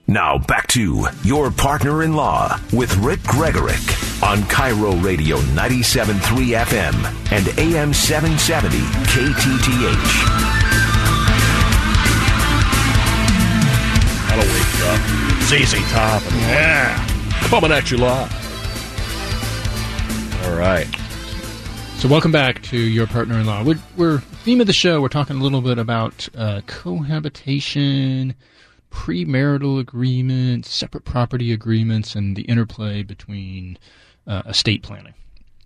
Now back to Your Partner-in-Law with Rick Gregorick on Cairo Radio ninety-seven point three F M and A M seven seventy K T T H. That'll wake you up. Z Z Top. Yeah. Coming at you live. All right. So welcome back to Your Partner-in-Law. We're, we're theme of the show, we're talking a little bit about uh, cohabitation, premarital agreements, separate property agreements, and the interplay between uh, estate planning.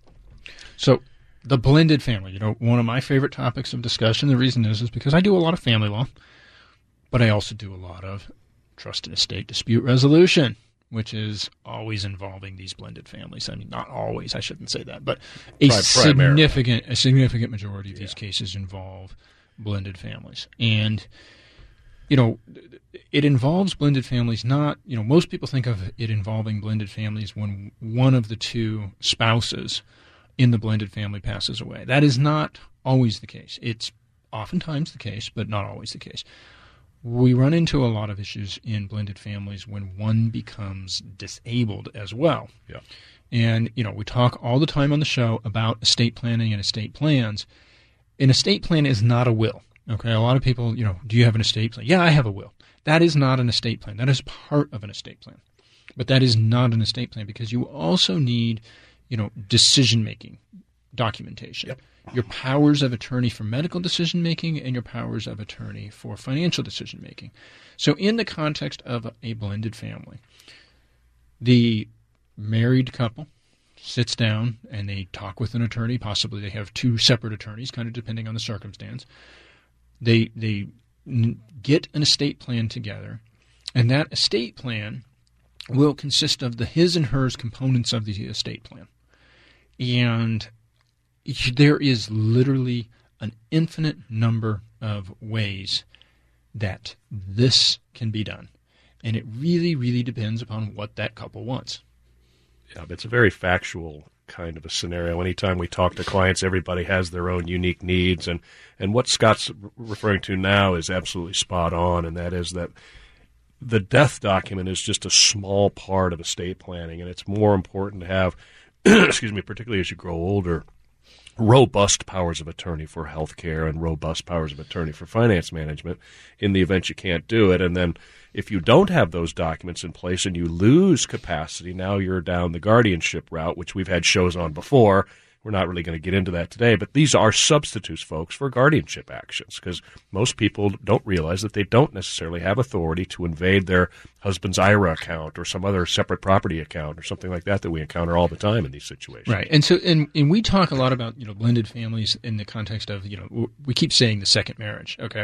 So the blended family, you know, one of my favorite topics of discussion, the reason is, is because I do a lot of family law, but I also do a lot of trust and estate dispute resolution, which is always involving these blended families. I mean, not always, I shouldn't say that, but a Pri- significant a significant majority of Yeah. these cases involve blended families. And, you know, it involves blended families not, you know, most people think of it involving blended families when one of the two spouses in the blended family passes away. That is not always the case. It's oftentimes the case, but not always the case. We run into a lot of issues in blended families when one becomes disabled as well. Yeah. And, you know, we talk all the time on the show about estate planning and estate plans. An estate plan is not a will. Okay, a lot of people, you know, do you have an estate plan? Yeah, I have a will. That is not an estate plan. That is part of an estate plan. But that is not an estate plan because you also need, you know, decision-making documentation. Yep. Your powers of attorney for medical decision-making and your powers of attorney for financial decision-making. So in the context of a blended family, the married couple sits down and they talk with an attorney. Possibly they have two separate attorneys, kind of depending on the circumstance. They they get an estate plan together, and that estate plan will consist of the his and hers components of the estate plan. And there is literally an infinite number of ways that this can be done. And it really, really depends upon what that couple wants. Yeah, but it's a very factual kind of a scenario. Anytime we talk to clients, everybody has their own unique needs. And, and what Scott's referring to now is absolutely spot on, and that is that the death document is just a small part of estate planning, and it's more important to have, excuse me, particularly as you grow older, robust powers of attorney for health care and robust powers of attorney for finance management in the event you can't do it. And then if you don't have those documents in place and you lose capacity, now you're down the guardianship route, which we've had shows on before. We're not really going to get into that today, but these are substitutes, folks, for guardianship actions, because most people don't realize that they don't necessarily have authority to invade their husband's I R A account or some other separate property account or something like that that we encounter all the time in these situations. Right. And so, and, and we talk a lot about, you know, blended families in the context of, you know, we keep saying the second marriage, okay?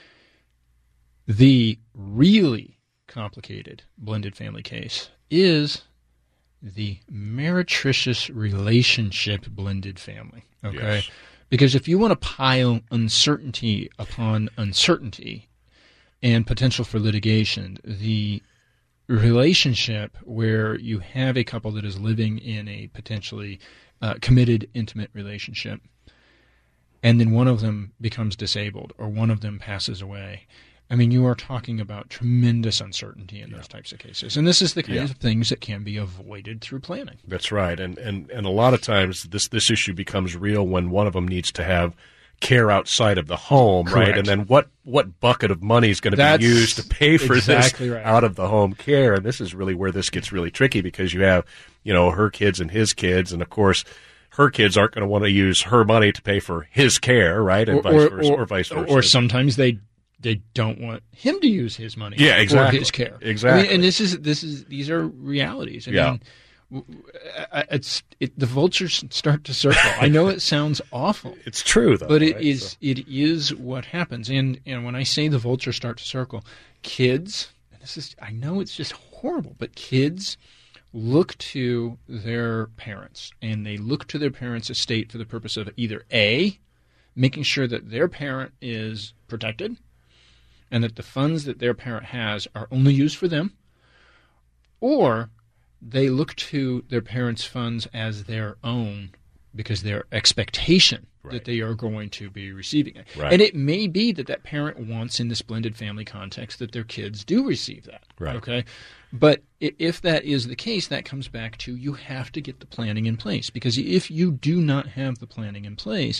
The really complicated blended family case is the meretricious relationship blended family, okay? Yes. Because if you want to pile uncertainty upon uncertainty and potential for litigation, the relationship where you have a couple that is living in a potentially uh, committed, intimate relationship, and then one of them becomes disabled or one of them passes away, I mean, you are talking about tremendous uncertainty in those yeah. types of cases. And this is the kinds yeah. of things that can be avoided through planning. That's right. And, and and a lot of times this, this issue becomes real when one of them needs to have care outside of the home, Correct. right? And then what, what bucket of money is going to That's be used to pay for exactly this right. out of the home care? And this is really where this gets really tricky, because you have, you know, her kids and his kids, and of course her kids aren't going to want to use her money to pay for his care, right? And or, vice or, versa, or, or vice versa. Or sometimes they they don't want him to use his money yeah, exactly. for his care. Exactly. I mean, and this is this is these are realities. I yeah. mean, it's it, the vultures start to circle. I know it sounds awful. It's true, though. But it right? is so. it is what happens. And and when I say the vultures start to circle, kids, and this is I know it's just horrible, but kids look to their parents, and they look to their parents' estate for the purpose of either A, making sure that their parent is protected, and that the funds that their parent has are only used for them, or they look to their parents' funds as their own because their expectation Right. that they are going to be receiving it. Right. And it may be that that parent wants in this blended family context that their kids do receive that. Right. Okay. But if that is the case, that comes back to you have to get the planning in place, because if you do not have the planning in place,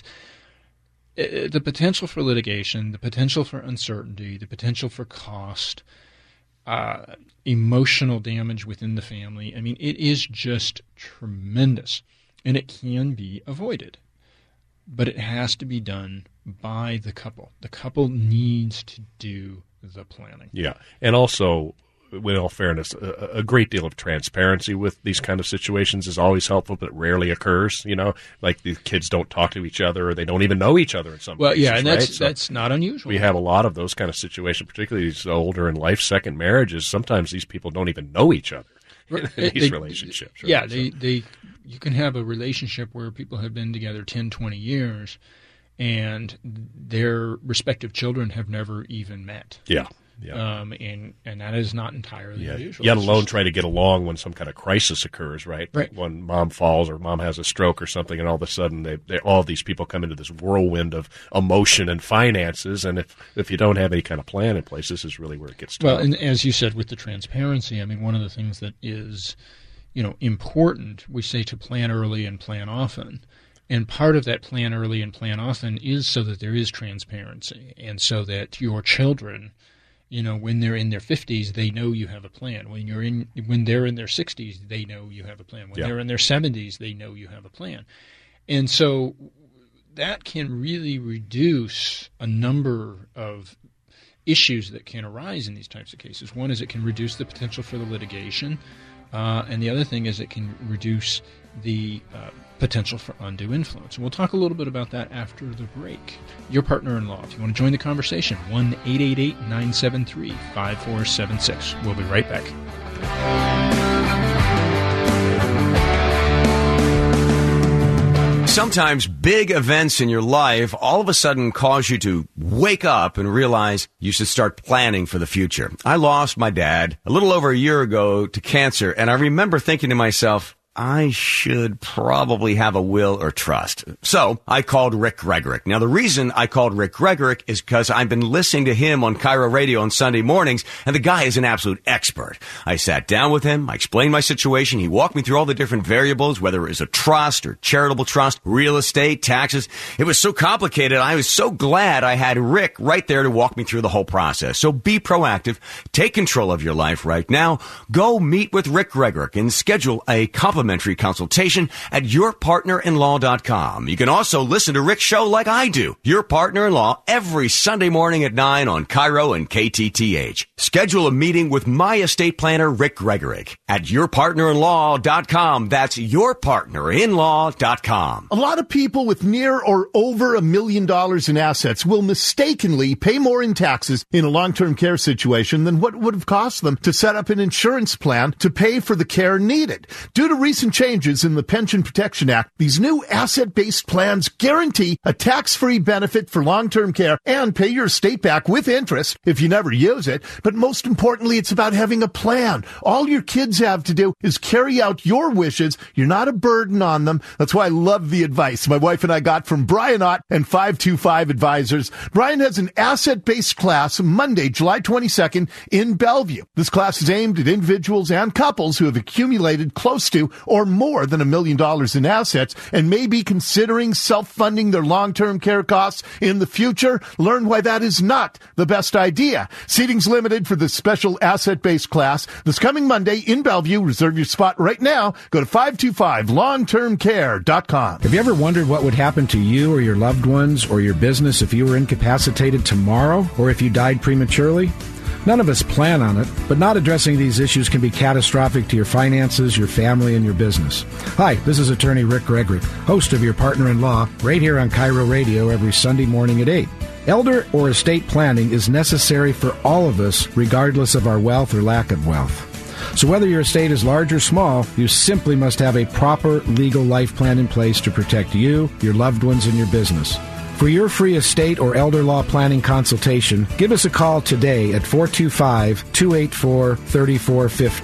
the potential for litigation, the potential for uncertainty, the potential for cost, uh, emotional damage within the family, I mean, it is just tremendous, and it can be avoided. But it has to be done by the couple. The couple needs to do the planning. Yeah, and also, with all fairness, a, a great deal of transparency with these kind of situations is always helpful, but it rarely occurs. You know, like the kids don't talk to each other, or they don't even know each other in some well, cases. yeah, and that's right? so that's not unusual. We have a lot of those kind of situations, particularly these older in life second marriages. Sometimes these people don't even know each other in, in these they, relationships. Right? Yeah, so. they, they you can have a relationship where people have been together ten, twenty years, and their respective children have never even met. Yeah. Yeah. Um, and, and that is not entirely yeah. unusual. Yet It's alone just- try to get along when some kind of crisis occurs, right? Right. When mom falls or mom has a stroke or something, and all of a sudden they, they, all of these people come into this whirlwind of emotion and finances, and if, if you don't have any kind of plan in place, this is really where it gets tough. Well, and as you said, with the transparency, I mean, one of the things that is, you know, important, we say to plan early and plan often. And part of that plan early and plan often is so that there is transparency, and so that your children, you know, when they're in their fifties, they know you have a plan. When you're in, when they're in their sixties, they know you have a plan. When Yeah. they're in their seventies, they know you have a plan. And so that can really reduce a number of issues that can arise in these types of cases. One is it can reduce the potential for the litigation, uh, and the other thing is it can reduce the uh, potential for undue influence. And we'll talk a little bit about that after the break. Your partner-in-law, if you want to join the conversation, one eight eight eight, nine seven three, five four seven six. We'll be right back. Sometimes big events in your life all of a sudden cause you to wake up and realize you should start planning for the future. I lost my dad a little over a year ago to cancer, and I remember thinking to myself, I should probably have a will or trust. So I called Rick Gregorick. Now, the reason I called Rick Gregorick is because I've been listening to him on Cairo Radio on Sunday mornings, and the guy is an absolute expert. I sat down with him. I explained my situation. He walked me through all the different variables, whether it was a trust or charitable trust, real estate, taxes. It was so complicated. I was so glad I had Rick right there to walk me through the whole process. So be proactive. Take control of your life right now. Go meet with Rick Gregorick and schedule a complimentary consultation at your partner in law dot com. You can also listen to Rick's show like I do, Your Partner-in-Law, every Sunday morning at nine on Cairo and K T T H. Schedule a meeting with my estate planner, Rick Gregorick, at your partner in law dot com. That's your partner in law dot com. A lot of people with near or over a million dollars in assets will mistakenly pay more in taxes in a long-term care situation than what would have cost them to set up an insurance plan to pay for the care needed. Due to recent changes in the Pension Protection Act, these new asset-based plans guarantee a tax-free benefit for long-term care and pay your estate back with interest if you never use it. But most importantly, it's about having a plan. All your kids have to do is carry out your wishes. You're not a burden on them. That's why I love the advice my wife and I got from Brian Ott and five two five Advisors. Brian has an asset-based class Monday, July twenty-second in Bellevue. This class is aimed at individuals and couples who have accumulated close to or more than a million dollars in assets and may be considering self-funding their long-term care costs in the future. Learn why that is not the best idea. Seating's limited for this special asset-based class this coming Monday in Bellevue. Reserve your spot right now. Go to five two five long term care dot com. Have you ever wondered what would happen to you or your loved ones or your business if you were incapacitated tomorrow or if you died prematurely? None of us plan on it, but not addressing these issues can be catastrophic to your finances, your family, and your business. Hi, this is attorney Rick Gregorick, host of Your Partner-in-Law, right here on Cairo Radio every Sunday morning at eight. Elder or estate planning is necessary for all of us, regardless of our wealth or lack of wealth. So whether your estate is large or small, you simply must have a proper legal life plan in place to protect you, your loved ones, and your business. For your free estate or elder law planning consultation, give us a call today at four two five, two eight four, three four five zero.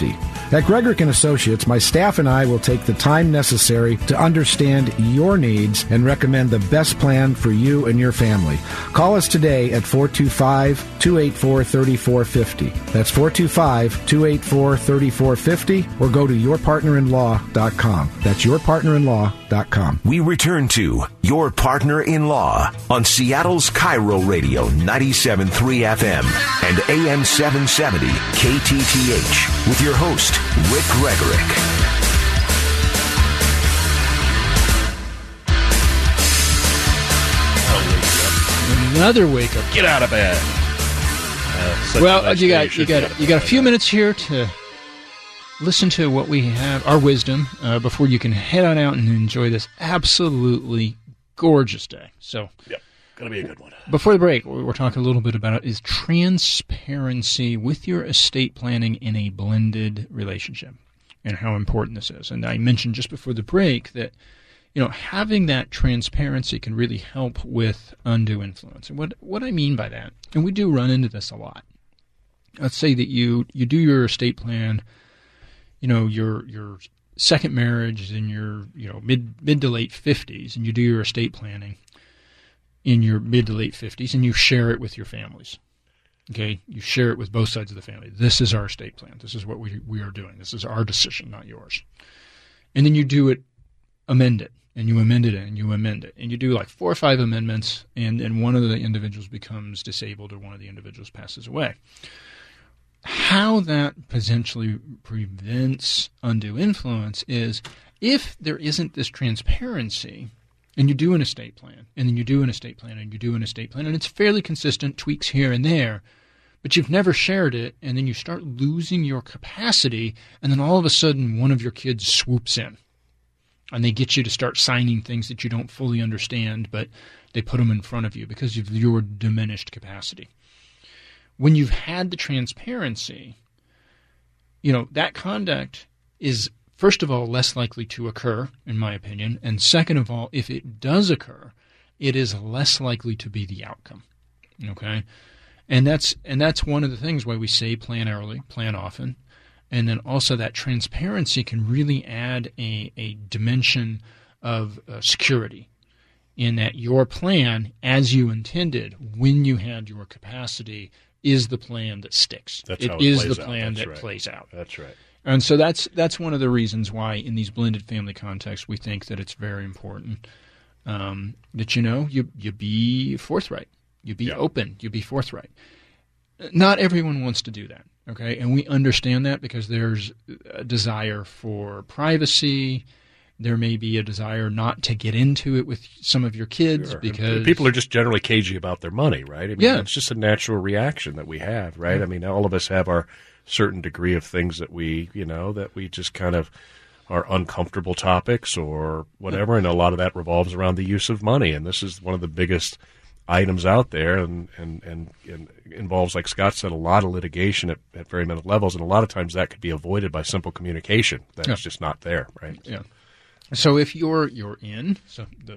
At Gregorick and Associates, my staff and I will take the time necessary to understand your needs and recommend the best plan for you and your family. Call us today at four two five, two eight four, three four five zero. That's four two five, two eight four, three four five zero, or go to your partner in law dot com. That's your partner in law dot com. We return to Your Partner in Law on Seattle's Cairo Radio ninety-seven point three F M and A M seven seventy K T T H with your host, Rick Gregorick. Another wake up. Get out of bed. Uh, Well, nice you day. got you got you got a few minutes here to listen to what we have, our wisdom, uh, before you can head on out and enjoy this absolutely gorgeous day. So, Yep, gonna be a good one. before the break, what we're talking a little bit about is transparency with your estate planning in a blended relationship, and how important this is. And I mentioned just before the break that, you know, having that transparency can really help with undue influence. And what what I mean by that, and we do run into this a lot. Let's say that you you do your estate plan, you know, your your second marriage is in your, you know, mid mid to late fifties, and you do your estate planning in your mid to late fifties, and you share it with your families. Okay, you share it with both sides of the family. This is our estate plan. This is what we we are doing. This is our decision, not yours. And then you do it, amend it, and you amend it, and you amend it, and you do like four or five amendments, and and one of the individuals becomes disabled, or one of the individuals passes away. How that potentially prevents undue influence is if there isn't this transparency, and you do an estate plan, and then you do an estate plan, and you do an estate plan, and it's fairly consistent, tweaks here and there, but you've never shared it, and then you start losing your capacity, and then all of a sudden one of your kids swoops in, and they get you to start signing things that you don't fully understand, but they put them in front of you because of your diminished capacity. When you've had the transparency, you know, that conduct is, first of all, less likely to occur, in my opinion. And second of all, if it does occur, it is less likely to be the outcome. Okay? And that's and that's one of the things why we say plan early, plan often. And then also that transparency can really add a, a dimension of uh, security in that your plan, as you intended, when you had your capacity, is the plan that sticks. That's it how it is plays the out. plan That's that right. plays out. That's right. And so that's that's one of the reasons why in these blended family contexts we think that it's very important um, that, you know, you, you be forthright. You be Yeah. open. You be forthright. Not everyone wants to do that, okay? And we understand that because there's a desire for privacy. There may be a desire not to get into it with some of your kids Sure. because And people are just generally cagey about their money, right? I mean, Yeah. it's just a natural reaction that we have, right? Yeah. I mean, all of us have our certain degree of things that we, you know, that we just kind of are uncomfortable topics or whatever, and a lot of that revolves around the use of money, and this is one of the biggest items out there, and, and, and, and involves, like Scott said, a lot of litigation at, at very many levels, and a lot of times that could be avoided by simple communication. That's Yeah. just not there, right? Yeah. So if you're you're in, so the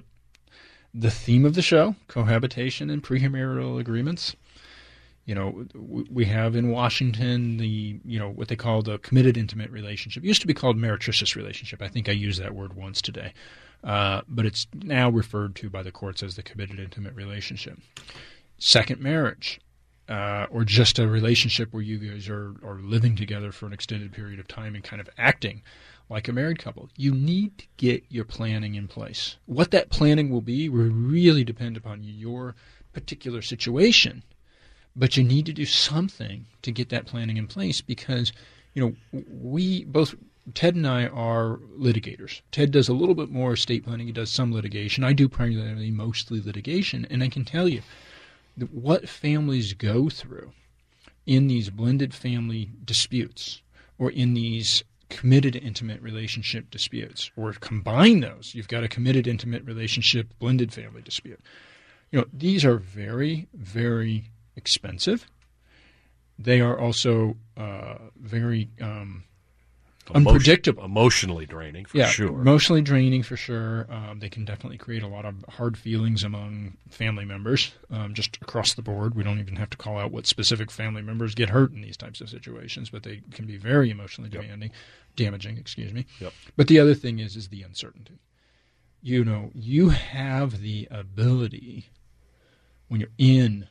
the theme of the show, cohabitation and premarital agreements, you know, we, we have in Washington the, you know, what they call the committed intimate relationship. It used to be called meretricious relationship. I think I used that word once today. Uh, but it's now referred to by the courts as the committed intimate relationship. Second marriage, uh, or just a relationship where you guys are, are living together for an extended period of time and kind of acting like a married couple. You need to get your planning in place. What that planning will be will really depend upon your particular situation, but you need to do something to get that planning in place because, you know, we both, Ted and I are litigators. Ted does a little bit more estate planning. He does some litigation. I do primarily mostly litigation, and I can tell you that what families go through in these blended family disputes or in these committed intimate relationship disputes, or combine those, you've got a committed intimate relationship blended family dispute. You know, these are very, very expensive. They are also uh, very um, unpredictable. Emotionally draining, for yeah, sure. Emotionally draining, for sure. Um, they can definitely create a lot of hard feelings among family members, um, just across the board. We don't even have to call out what specific family members get hurt in these types of situations, but they can be very emotionally Yep. demanding, damaging, excuse me. Yep. But the other thing is, is the uncertainty. You know, you have the ability when you're in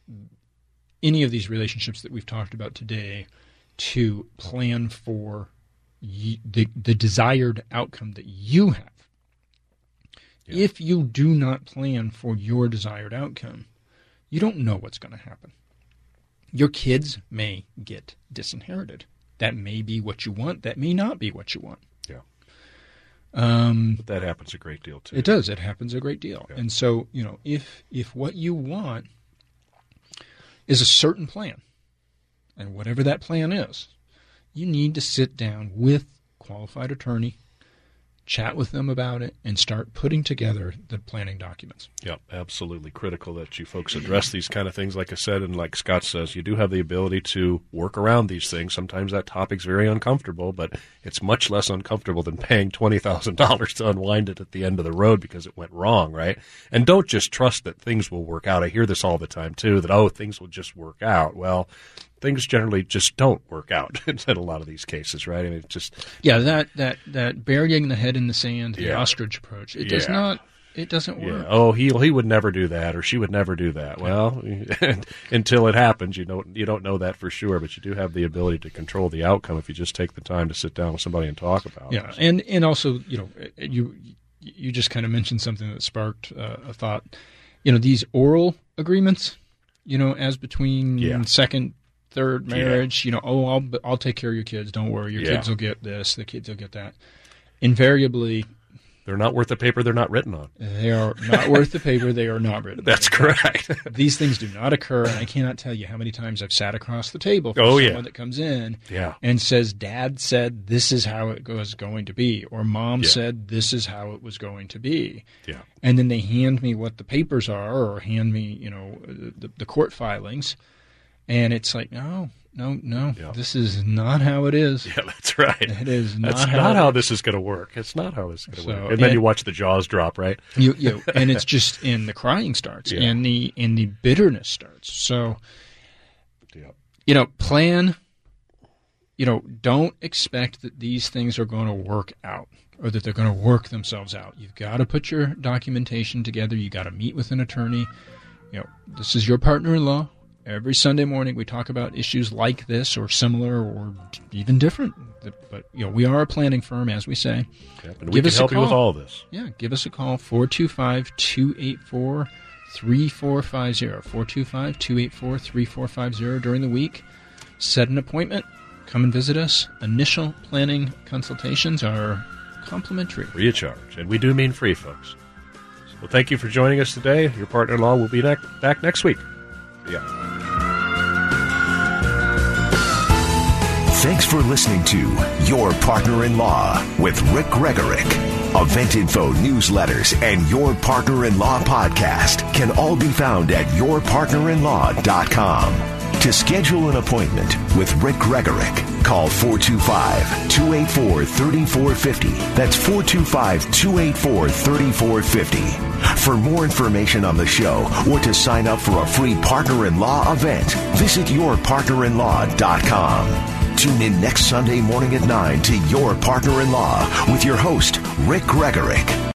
any of these relationships that we've talked about today to plan for y- the, the desired outcome that you have. Yeah. If you do not plan for your desired outcome, you don't know what's going to happen. Your kids may get disinherited. That may be what you want. That may not be what you want. Yeah. Um, but that happens a great deal, too. It does. It happens a great deal. Yeah. And so, you know, if if what you want is a certain plan, and whatever that plan is, you need to sit down with a qualified attorney, chat with them about it, and start putting together the planning documents. Yeah, absolutely critical that you folks address these kind of things. Like I said, and like Scott says, you do have the ability to work around these things. Sometimes that topic's very uncomfortable, but it's much less uncomfortable than paying twenty thousand dollars to unwind it at the end of the road because it went wrong, right? And don't just trust that things will work out. I hear this all the time, too, that, oh, things will just work out. Well, things generally just don't work out in a lot of these cases, right? I mean, it's just yeah, that that that burying the head in the sand, the yeah. ostrich approach. It does yeah. not. It doesn't work. Yeah. Oh, he he would never do that, or she would never do that. Well, until it happens, you don't you don't know that for sure, but you do have the ability to control the outcome if you just take the time to sit down with somebody and talk about yeah. it. Yeah, and and also, you know, you you just kind of mentioned something that sparked uh, a thought. You know, these oral agreements, you know, as between yeah. second, third marriage, yeah. you know, oh, I'll I'll take care of your kids. Don't worry, your yeah. kids will get this. The kids will get that. Invariably, they're not worth the paper they're not written on. They are not worth the paper they are not written on. That's correct. These things do not occur, and I cannot tell you how many times I've sat across the table from oh, someone yeah. that comes in yeah. and says, Dad said this is how it was going to be, or Mom yeah. said this is how it was going to be. Yeah. And then they hand me what the papers are, or hand me, you know, the, the court filings, and it's like, no, no, no, yeah. this is not how it is. Yeah, that's right. It is not that's how, not how this is going to work. It's not how this is going to So, work. And then and- you watch the jaws drop, right? You, you, and it's just, and the crying starts, Yeah. and the and the bitterness starts. So, Yeah. you know, plan. You know, don't expect that these things are going to work out, or that they're going to work themselves out. You've got to put your documentation together. You got to meet with an attorney. You know, this is your partner-in-law. Every Sunday morning we talk about issues like this, or similar, or even different. But you know, we are a planning firm, as we say. Yep, and we can help you with all this. Yeah, give us a call, four two five, two eight four, three four five zero, four two five, two eight four, three four five zero during the week. Set an appointment. Come and visit us. Initial planning consultations are complimentary. Free of charge. And we do mean free, folks. Well, thank you for joining us today. Your partner-in-law will be ne- back next week. Yeah. Thanks for listening to Your Partner-in-Law with Rick Gregorick. Event info, newsletters, and Your Partner-in-Law podcast can all be found at your partner in law dot com. To schedule an appointment with Rick Gregorick, call four two five, two eight four, three four five zero. That's four two five, two eight four, three four five zero. For more information on the show or to sign up for a free partner-in-law event, visit your partner in law dot com. Tune in next Sunday morning at nine to Your Partner-in-Law with your host, Rick Gregorick.